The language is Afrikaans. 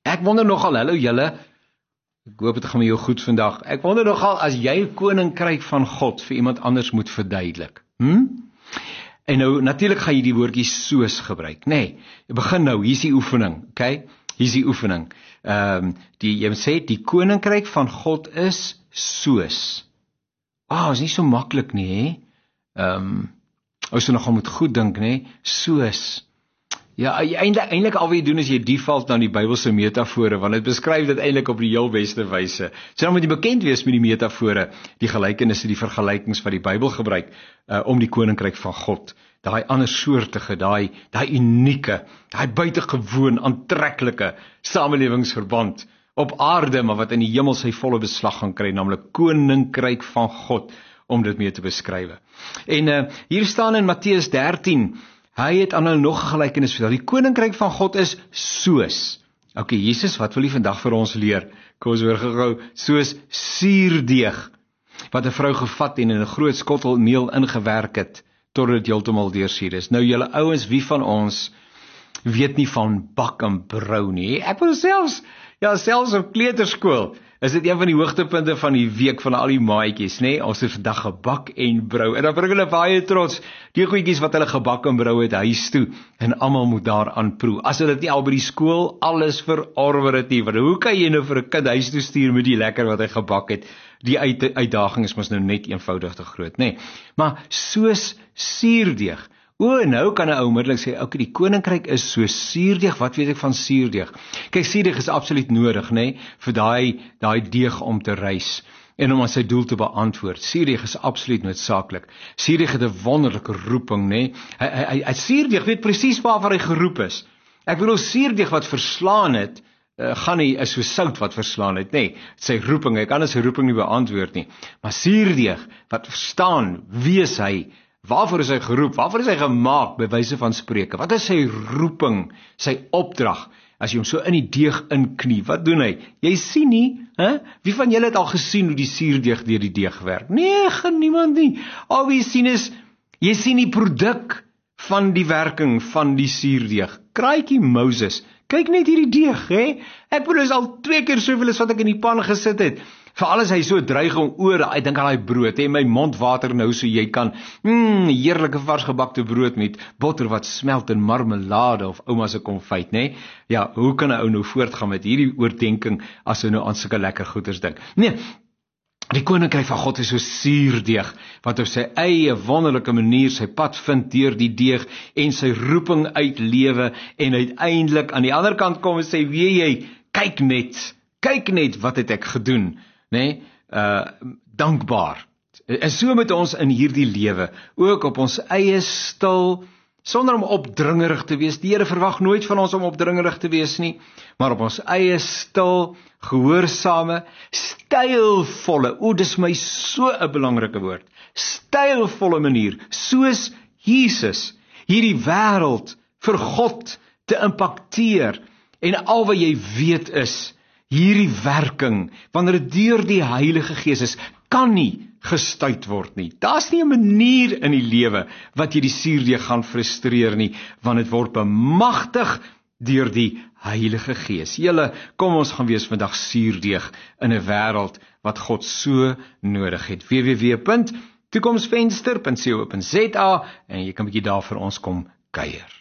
Ek wonder nogal, hallo julle, ek hoop het gaan met jou goed vandag, ek wonder nogal, as jy 'n koninkryk van God vir iemand anders moet verduidelik, En nou, natuurlik gaan jy die woordjie soos gebruik, nee, begin nou, hier is die oefening, okay, hier is die oefening, jy sê, die koninkryk van God is soos, is nie so maklik nie, ons nogal moet goed dink, nee, soos, ja, eintlik al wat jy doen is jy default na die Bybelse metafore, want dit beskryf dit eintlik op die heel beste wyse. So dan moet jy bekend wees met die metafore, die gelykenisse, die vergelykings wat die Bybel gebruik, om die koninkryk van God, daai andersoortige, daai unieke, daai buitengewoon aantreklike samelewingsverband op aarde, maar wat in die hemel sy volle beslag gaan kry, naamlik koninkryk van God, om dit mee te beskryf. En hier staan in Matteus 13, hy het aan hulle nog 'n gelykenis vertel. Die koninkryk van God is soos. Okay, Jesus, wat wil jy vandag vir ons leer? Kom ons hoor gou, soos suurdeeg, wat 'n vrou gevat en in 'n groot skottel meel ingewerk het, tot dit heeltemal deursuur is. Nou julle ouens, wie van ons weet nie van bak en brou nie? Ek wil selfs op kleuterskool, is dit een van die hoogtepunte van die week van al die maatjies, nee? Ons het vandag gebak en brou, en dan bring hulle baie trots die goedjies wat hulle gebak en brou het huis toe, en almal moet daaraan proe. As hulle dit nie al by die skool alles verorwer het nie, want hoe kan jy nou vir 'n kind huis toe stuur met die lekker wat hy gebak het? Die uitdaging is mos nou net eenvoudig te groot, nee. Maar soos suurdeeg, nou kan 'n ou onmiddellik sê, okay, die koninkryk is so suurdeeg, wat weet ek van suurdeeg? Kyk, suurdeeg is absoluut nodig, nee, vir daai deeg om te rys, en om aan sy doel te beantwoord. Suurdeeg is absoluut noodsaaklik. Suurdeeg het 'n wonderlike roeping, nee. Suurdeeg weet presies waarvoor hy geroep is. Ek bedoel, suurdeeg wat verslaan het, gaan nie is so sout wat verslaan het, nee. Sy roeping, hy kan sy roeping nie beantwoord nie. Maar suurdeeg wat verstaan, wie is hy? Waarvoor is hy geroep? Waarvoor is hy gemaak, by wyse van spreuke? Wat is sy roeping, sy opdrag? As jy hom so in die deeg inknie, wat doen hy? Jy sien nie, Wie van julle het al gesien hoe die suurdeeg deur die deeg werk? Nee, niemand nie. Al wie sien is, jy sien die produk van die werking van die suurdeeg. Kraaitjie Moses, kyk net hierdie deeg, Ek bedoel, is al 2 keer soveel as wat ek in die pan gesit het. Veral as hy so dreig om oor, ek dink aan die brood, my mond water nou so jy kan, heerlike vars gebakte brood met botter wat smelt in marmelade of ouma se konfyt, nee? Ja, hoe kan 'n ou nou voortgaan met hierdie oordenking as hy nou aan sulke lekker goeders dink? Nee, die koninkryk van God is so suurdeeg, wat op sy eie wonderlike manier sy pad vind deur die deeg en sy roeping uitlewe en uiteindelik aan die ander kant kom en sê, weet jy, kyk net wat het ek gedoen, nee, dankbaar. En so met ons in hierdie lewe, ook op ons eie stil, sonder om opdringerig te wees. Die Here verwag nooit van ons om opdringerig te wees nie, maar op ons eie stil, gehoorsame, stylvolle, dis my so 'n belangrike woord, stylvolle manier, soos Jesus, hierdie wêreld vir God te impakteer, en al wat jy weet is, hierdie werking, wanneer dit deur die Heilige Gees is, kan nie gestuit word nie. Daar's nie 'n manier in die lewe wat jy die suurdeeg gaan frustreer nie, want dit word bemagtig deur die Heilige Gees. Julle, kom ons gaan wees vandag suurdeeg in 'n wêreld wat God so nodig het. www.toekomsvenster.co.za en jy kan 'n bietjie daar vir ons kom kuier.